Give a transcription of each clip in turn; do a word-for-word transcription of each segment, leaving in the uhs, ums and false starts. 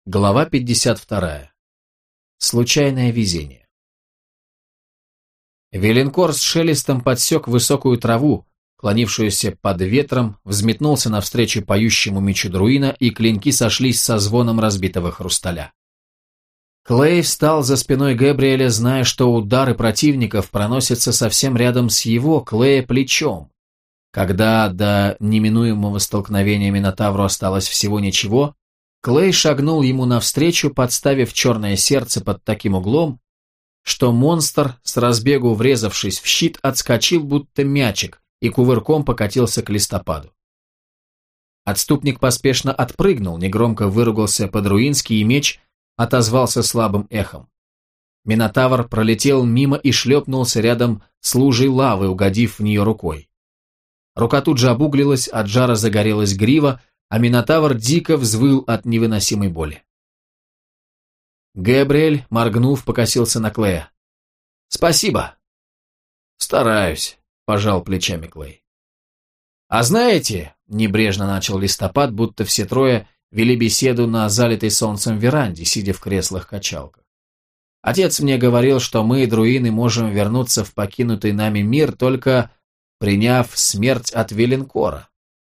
Глава пятьдесят вторая. Случайное везение. Веленкор с шелестом подсек высокую траву, клонившуюся под ветром, взметнулся навстречу поющему мечу Друина, и клинки сошлись со звоном разбитого хрусталя. Клей встал за спиной Гэбриэля, зная, что удары противников проносятся совсем рядом с его, Клея, плечом. Когда до неминуемого столкновения Минотавру осталось всего ничего, Клей шагнул ему навстречу, подставив черное сердце под таким углом, что монстр, с разбегу врезавшись в щит, отскочил будто мячик и кувырком покатился к листопаду. Отступник поспешно отпрыгнул, негромко выругался по-друински, и меч отозвался слабым эхом. Минотавр пролетел мимо и шлепнулся рядом с лужей лавы, угодив в нее рукой. Рука тут же обуглилась, от жара загорелась грива, а Минотавр дико взвыл от невыносимой боли. Гэбриэль, моргнув, покосился на Клея. «Спасибо». «Стараюсь», — пожал плечами Клей. «А знаете», — небрежно начал Листопад, будто все трое вели беседу на залитой солнцем веранде, сидя в креслах-качалках. «Отец мне говорил, что мы, друины, можем вернуться в покинутый нами мир, только приняв смерть от Веленкора».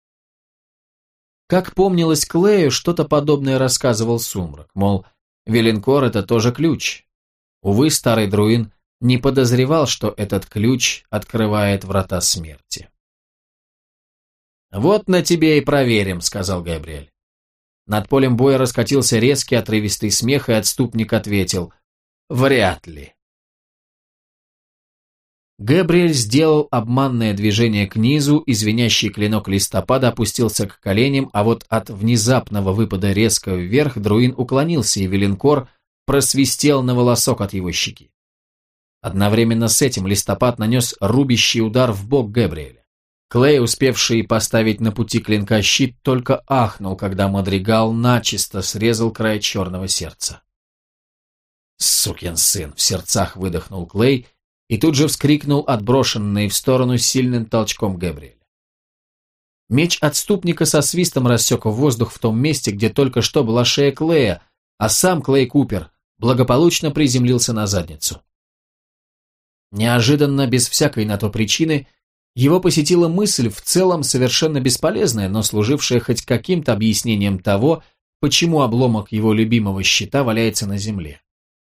Как помнилось Клею, что-то подобное рассказывал Сумрак, мол, Веленкор — это тоже ключ. Увы, старый друин не подозревал, что этот ключ открывает врата смерти. «Вот на тебе и проверим», — сказал Габриэль. Над полем боя раскатился резкий отрывистый смех, и отступник ответил: «Вряд ли». Габриэль сделал обманное движение к низу, и звенящий клинок Листопада опустился к коленям, а вот от внезапного выпада резко вверх друин уклонился, и Веленкор просвистел на волосок от его щеки. Одновременно с этим Листопад нанес рубящий удар в бок Габриэля. Клей, успевший поставить на пути клинка щит, только ахнул, когда Мадригал начисто срезал край черного сердца. «Сукин сын!» — в сердцах выдохнул Клей и тут же вскрикнул, отброшенный в сторону сильным толчком Габриэля. Меч отступника со свистом рассек воздух в том месте, где только что была шея Клея, а сам Клей Купер благополучно приземлился на задницу. Неожиданно, без всякой на то причины, его посетила мысль, в целом совершенно бесполезная, но служившая хоть каким-то объяснением того, почему обломок его любимого щита валяется на земле.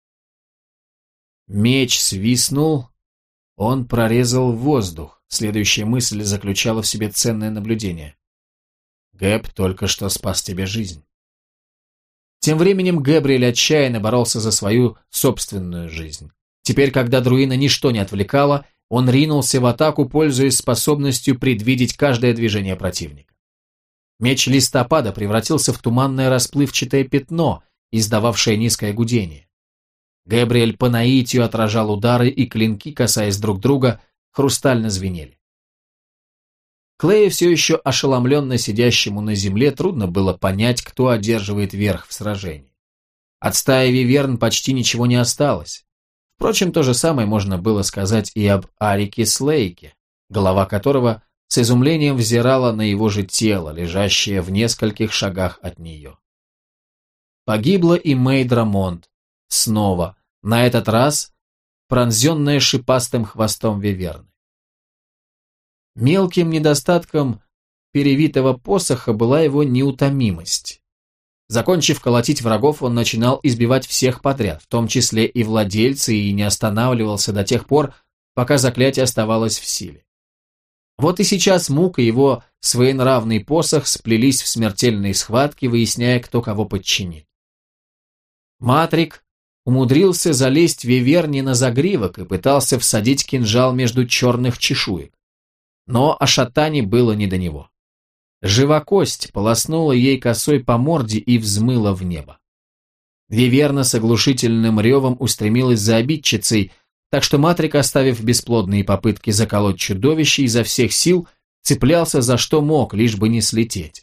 Меч свистнул, он прорезал воздух. Следующая мысль заключала в себе ценное наблюдение. «Гэб только что спас тебе жизнь». Тем временем Габриэль отчаянно боролся за свою собственную жизнь. Теперь, когда друина ничто не отвлекало, он ринулся в атаку, пользуясь способностью предвидеть каждое движение противника. Меч Листопада превратился в туманное расплывчатое пятно, издававшее низкое гудение. Габриэль по наитию отражал удары, и клинки, касаясь друг друга, хрустально звенели. Клею, все еще ошеломленно сидящему на земле, трудно было понять, кто одерживает верх в сражении. От стаи виверн почти ничего не осталось. Впрочем, то же самое можно было сказать и об Арике Слейке, голова которого с изумлением взирала на его же тело, лежащее в нескольких шагах от нее. Погибла и Мейдра Монт, снова, на этот раз пронзенная шипастым хвостом виверны. Мелким недостатком перевитого посоха была его неутомимость. Закончив колотить врагов, он начинал избивать всех подряд, в том числе и владельца, и не останавливался до тех пор, пока заклятие оставалось в силе. Вот и сейчас Мук и его своенравный посох сплелись в смертельные схватки, выясняя, кто кого подчинит. Матрик умудрился залезть виверне на загривок и пытался всадить кинжал между черных чешуек. Но Ашатане было не до него. Живокость полоснула ей косой по морде и взмыла в небо. Виверна с оглушительным ревом устремилась за обидчицей, так что Матрик, оставив бесплодные попытки заколоть чудовище, изо всех сил цеплялся за что мог, лишь бы не слететь.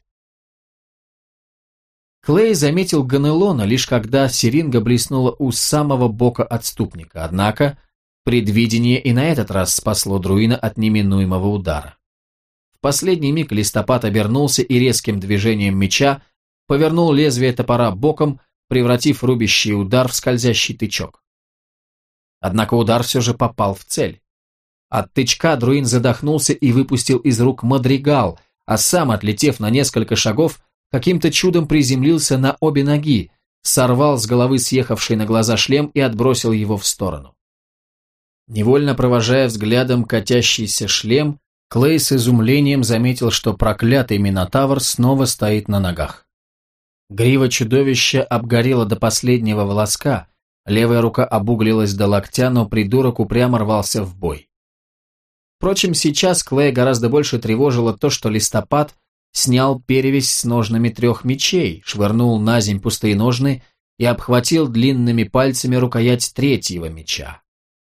Клей заметил Ганелона, лишь когда сиринга блеснула у самого бока отступника, однако предвидение и на этот раз спасло друина от неминуемого удара. В последний миг Листопад обернулся и резким движением меча повернул лезвие топора боком, превратив рубящий удар в скользящий тычок. Однако удар все же попал в цель. От тычка Друин задохнулся и выпустил из рук мадригал, а сам, отлетев на несколько шагов, каким-то чудом приземлился на обе ноги, сорвал с головы съехавший на глаза шлем и отбросил его в сторону. Невольно провожая взглядом катящийся шлем, Клей с изумлением заметил, что проклятый Минотавр снова стоит на ногах. Грива чудовища обгорела до последнего волоска, левая рука обуглилась до локтя, но придурок упрямо рвался в бой. Впрочем, сейчас Клея гораздо больше тревожило то, что Листопад снял перевязь с ножнами трех мечей, швырнул на земь пустые ножны и обхватил длинными пальцами рукоять третьего меча.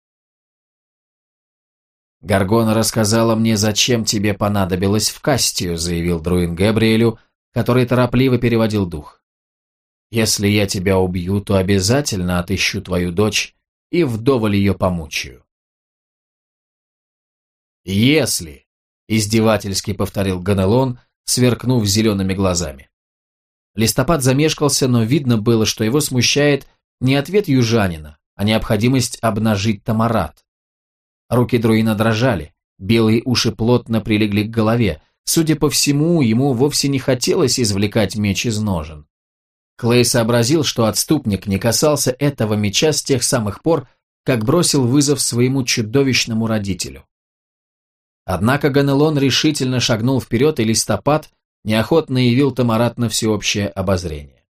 «Гаргона рассказала мне, зачем тебе понадобилось в Кастию», заявил Друин Гэбриэлю, который торопливо переводил дух. «Если я тебя убью, то обязательно отыщу твою дочь и вдоволь ее помучаю». «Если», — издевательски повторил Ганелон, сверкнув зелеными глазами. Листопад замешкался, но видно было, что его смущает не ответ южанина, а необходимость обнажить Тамарат. Руки Друина дрожали, белые уши плотно прилегли к голове. Судя по всему, ему вовсе не хотелось извлекать меч из ножен. Клей сообразил, что отступник не касался этого меча с тех самых пор, как бросил вызов своему чудовищному родителю. Однако Ганелон решительно шагнул вперед, и Листопад неохотно явил Тамарат на всеобщее обозрение.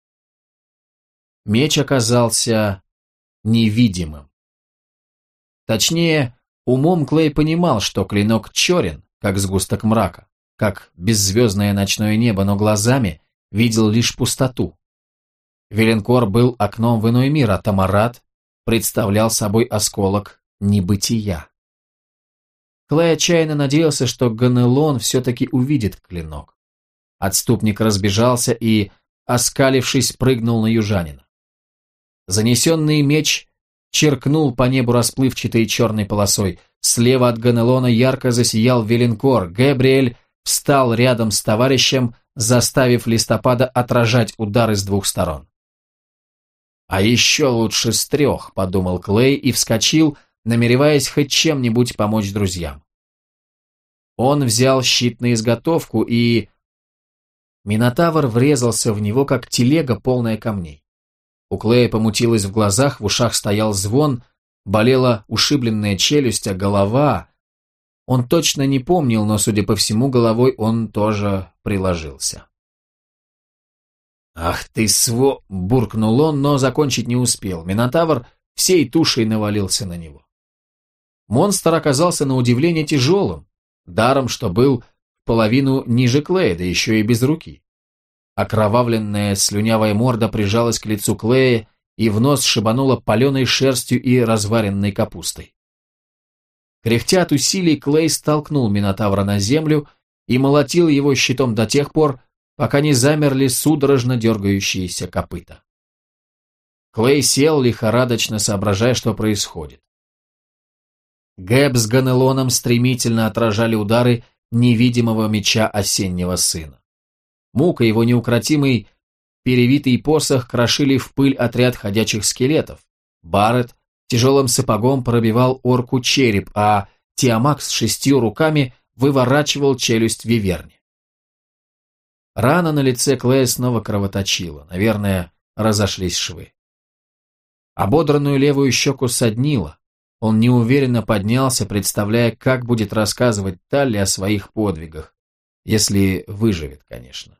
Меч оказался невидимым. Точнее, умом Клей понимал, что клинок черен, как сгусток мрака, как беззвездное ночное небо, но глазами видел лишь пустоту. Веленкор был окном в иной мир, а Тамарат представлял собой осколок небытия. Клей отчаянно надеялся, что Ганелон все-таки увидит клинок. Отступник разбежался и, оскалившись, прыгнул на южанина. Занесенный меч черкнул по небу расплывчатой черной полосой. Слева от Ганелона ярко засиял Веленкор. Гэбриэль встал рядом с товарищем, заставив Листопада отражать удары с двух сторон. «А еще лучше с трех», — подумал Клей и вскочил, намереваясь хоть чем-нибудь помочь друзьям. Он взял щит на изготовку и... Минотавр врезался в него, как телега, полная камней. У Клея помутилось в глазах, в ушах стоял звон, болела ушибленная челюсть, а голова... Он точно не помнил, но, судя по всему, головой он тоже приложился. «Ах ты сво!» — буркнул он, но закончить не успел. Минотавр всей тушей навалился на него. Монстр оказался на удивление тяжелым, даром, что был в половину ниже Клея, да еще и без руки. Окровавленная слюнявая морда прижалась к лицу Клея и в нос шибанула паленой шерстью и разваренной капустой. Кряхтя от усилий, Клей столкнул Минотавра на землю и молотил его щитом до тех пор, пока не замерли судорожно дергающиеся копыта. Клей сел, лихорадочно соображая, что происходит. Гэб с Ганелоном стремительно отражали удары невидимого меча осеннего сына. Мука, его неукротимый перевитый посох крошили в пыль отряд ходячих скелетов. Барретт тяжелым сапогом пробивал орку череп, а Тиамак с шестью руками выворачивал челюсть виверни. Рана на лице Клея снова кровоточила, наверное, разошлись швы. Ободранную левую щеку соднило. Он неуверенно поднялся, представляя, как будет рассказывать Талли о своих подвигах, если выживет, конечно.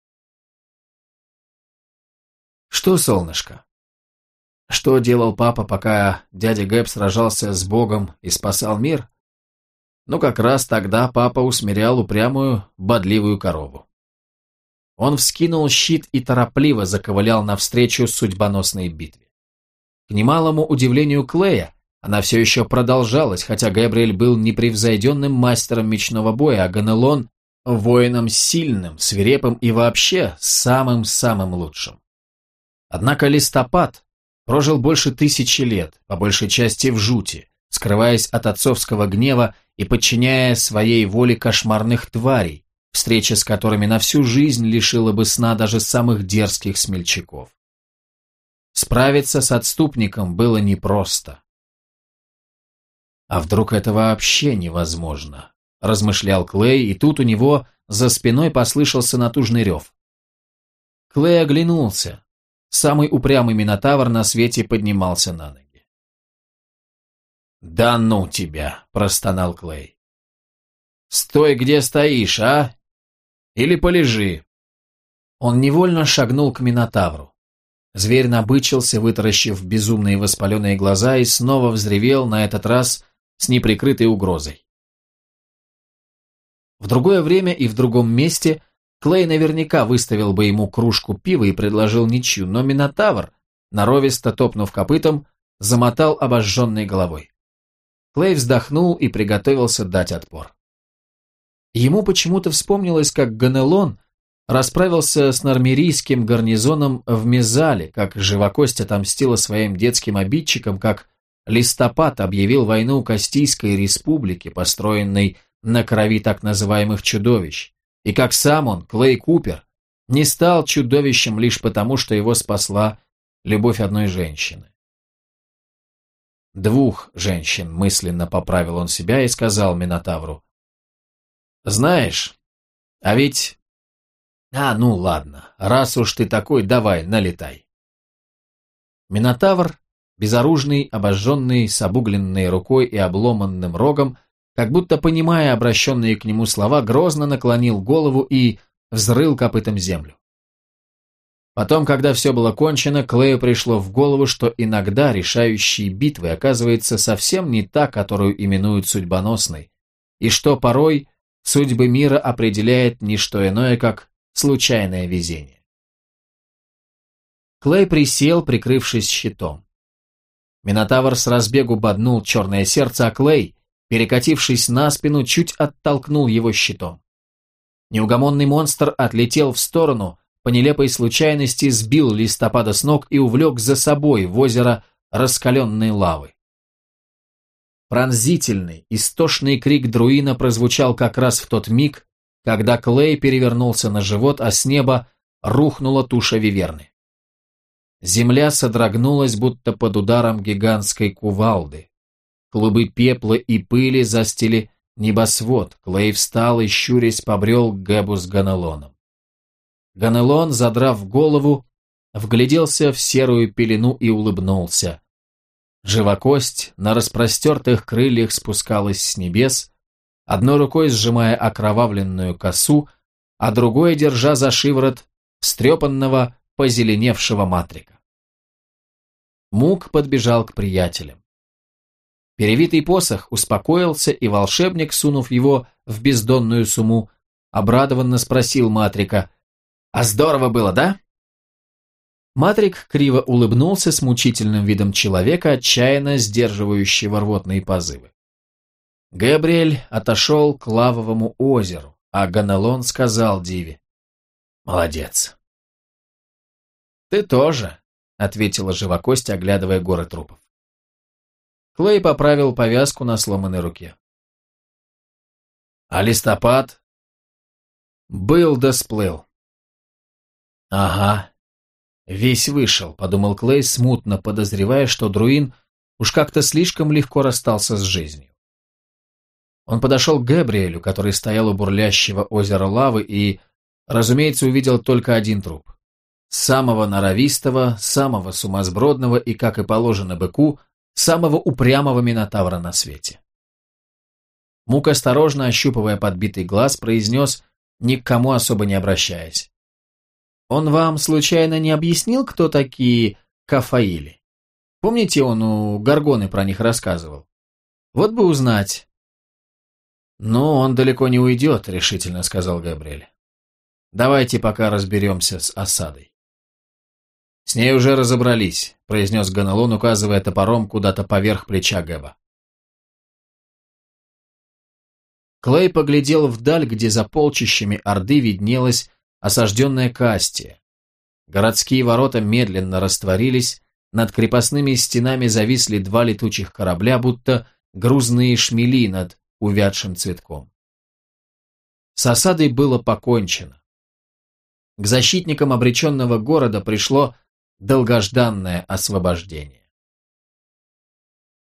«Что, солнышко? Что делал папа, пока дядя Гэб сражался с Богом и спасал мир? Ну, как раз тогда папа усмирял упрямую, бодливую корову. Он вскинул щит и торопливо заковылял навстречу судьбоносной битве. К немалому удивлению Клея, она все еще продолжалась, хотя Гэбриэль был непревзойденным мастером мечного боя, а Ганелон – воином сильным, свирепым и вообще самым-самым лучшим. Однако Листопад прожил больше тысячи лет, по большей части в жути, скрываясь от отцовского гнева и подчиняя своей воле кошмарных тварей, встреча с которыми на всю жизнь лишила бы сна даже самых дерзких смельчаков. Справиться с отступником было непросто. «А вдруг это вообще невозможно?» – размышлял Клей, и тут у него за спиной послышался натужный рев. Клей оглянулся. Самый упрямый минотавр на свете поднимался на ноги. «Да ну тебя!» – простонал Клей. «Стой, где стоишь, а? Или полежи!» Он невольно шагнул к минотавру. Зверь набычился, вытаращив безумные воспаленные глаза, и снова взревел, на этот раз с неприкрытой угрозой. В другое время и в другом месте Клей наверняка выставил бы ему кружку пива и предложил ничью, но минотавр, норовисто топнув копытом, замотал обожженной головой. Клей вздохнул и приготовился дать отпор. Ему почему-то вспомнилось, как Ганелон расправился с нормерийским гарнизоном в Мезале, как Живокость отомстила своим детским обидчикам, как Листопад объявил войну Кастийской республике, построенной на крови так называемых чудовищ, и как сам он, Клей Купер, не стал чудовищем лишь потому, что его спасла любовь одной женщины. Двух женщин, мысленно поправил он себя и сказал Минотавру: «Знаешь, а ведь... А, ну ладно, раз уж ты такой, давай, налетай». Минотавр, безоружный, обожженный, с обугленной рукой и обломанным рогом, как будто понимая обращенные к нему слова, грозно наклонил голову и взрыл копытом землю. Потом, когда все было кончено, Клею пришло в голову, что иногда решающие битвы оказывается совсем не та, которую именуют судьбоносной, и что порой судьбы мира определяет не что иное, как случайное везение. Клей присел, прикрывшись щитом. Минотавр с разбегу боднул черное сердце, а Клей, перекатившись на спину, чуть оттолкнул его щитом. Неугомонный монстр отлетел в сторону, по нелепой случайности сбил Листопада с ног и увлек за собой в озеро раскаленной лавы. Пронзительный, истошный крик друина прозвучал как раз в тот миг, когда Клей перевернулся на живот, а с неба рухнула туша виверны. Земля содрогнулась, будто под ударом гигантской кувалды. Клубы пепла и пыли застили небосвод. Клей встал и, щурясь, побрел к Гэбу с Ганелоном. Ганелон, задрав голову, вгляделся в серую пелену и улыбнулся. Живокость на распростертых крыльях спускалась с небес, одной рукой сжимая окровавленную косу, а другой держа за шиворот встрепанного, позеленевшего Матрика. Мук подбежал к приятелям. Перевитый посох успокоился, и волшебник, сунув его в бездонную сумму, обрадованно спросил Матрика: «А здорово было, да?» Матрик криво улыбнулся с мучительным видом человека, отчаянно сдерживающего рвотные позывы. Гэбриэль отошел к лавовому озеру, а Ганелон сказал Диве: «Молодец». «Ты тоже», — ответила Живокость, оглядывая горы трупов. Клей поправил повязку на сломанной руке. «А Листопад?» «Был да сплыл». «Ага, весь вышел», — подумал Клей, смутно подозревая, что друин уж как-то слишком легко расстался с жизнью. Он подошел к Гэбриэлю, который стоял у бурлящего озера лавы, и, разумеется, увидел только один труп. Самого норовистого, самого сумасбродного и, как и положено быку, самого упрямого минотавра на свете. Мук, осторожно ощупывая подбитый глаз, произнес, ни к кому особо не обращаясь: «Он вам, случайно, не объяснил, кто такие Кафаили? Помните, он у Горгоны про них рассказывал? Вот бы узнать». «Ну, он далеко не уйдет», — решительно сказал Габриэль. «Давайте пока разберемся с осадой». «С ней уже разобрались», — произнес Ганелон, указывая топором куда-то поверх плеча Гэба. Клей поглядел вдаль, где за полчищами Орды виднелась осажденная Кастия. Городские ворота медленно растворились, над крепостными стенами зависли два летучих корабля, будто грузные шмели над увядшим цветком. С осадой было покончено. К защитникам обреченного города пришло долгожданное освобождение.